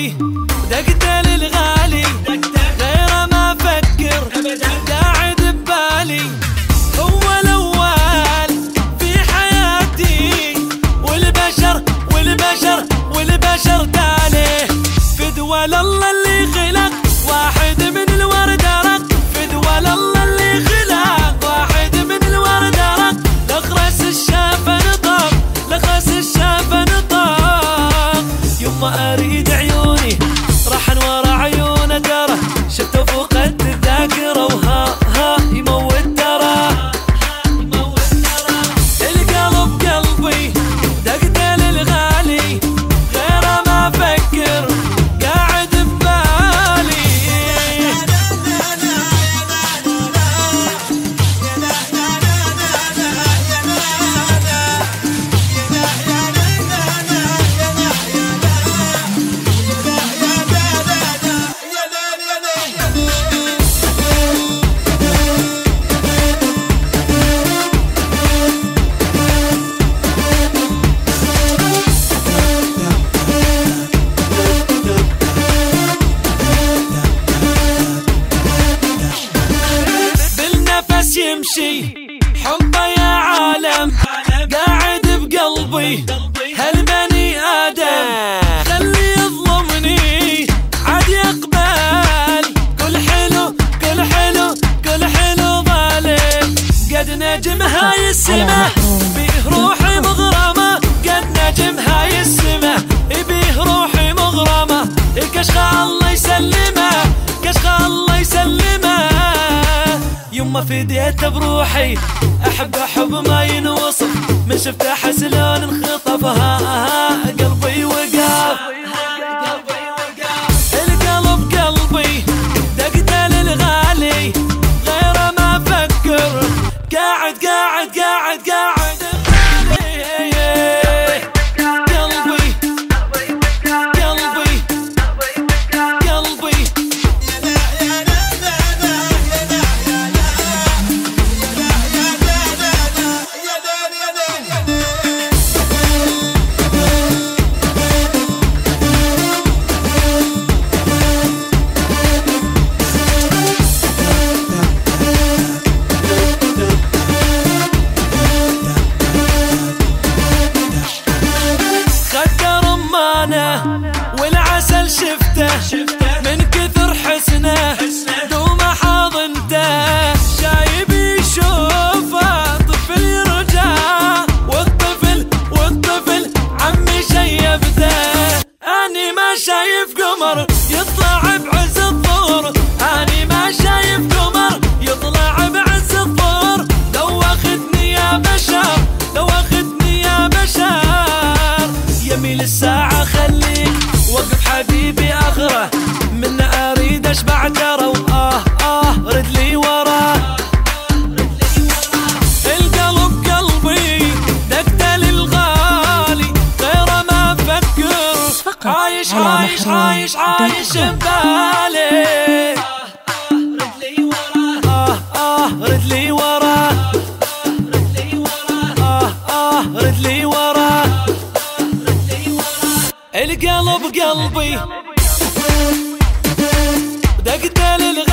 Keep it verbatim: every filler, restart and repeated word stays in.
قلبي دقت للغالي غير ما افكر قاعد ببالي هو الاول في حياتي والبشر والبشر والبشر تاليه في دول الله اللي خلق واحد من الورد رق في دول الله اللي خلق واحد من الورد رق لخرس الشافه نطق لخرس الشافه نطق يما اريد عيوني راحن ورا عيونه ترى شفته فقدت الذاكره وها ها يموت ترى القلب قلبي دقت للغالي غير ما افكر قاعد ببالي يمشي حبه يا عالم قاعد بقلبي هالبني آدم خلي يظلمني عاد يقبل كل حلو كل حلو كل حلو ظالم قد نجم هاي السما بيه روحي مغرمة قد نجم هاي السما بيه روحي مغرمة كشخة الله يسلمه كشخة الله يسلمه يما فديته بروحي احب حب ما ينوصف من شفته حسلون انخطف ها ها قلبي وقف القلب قلبي دقت للغالي غير ما افكر قاعد قاعد قاعد قاعد قلبي قلبي قلبي والعسل شفته من كثر حسنه دوم حاضنته شايب يشوفه طفل يرجع والطفل والطفل عمي شيبته اني ما شايف قمر يطلع بعز الظهر اني ما شايف قمر يطلع بعز الظهر لو اخذني يا بشر لو اخذني يا بشر يميل الساعه خليك وقف حبيبي اخره من اريد اشبع ترى واه اه رد لي وراه القلب قلبي دقت للغالي غير ما افكر عايش عايش عايش عايش ببالي رد لي وراه اه اه رد لي وراه اه اه رد لي وراه القلب قلبي دقت للغالي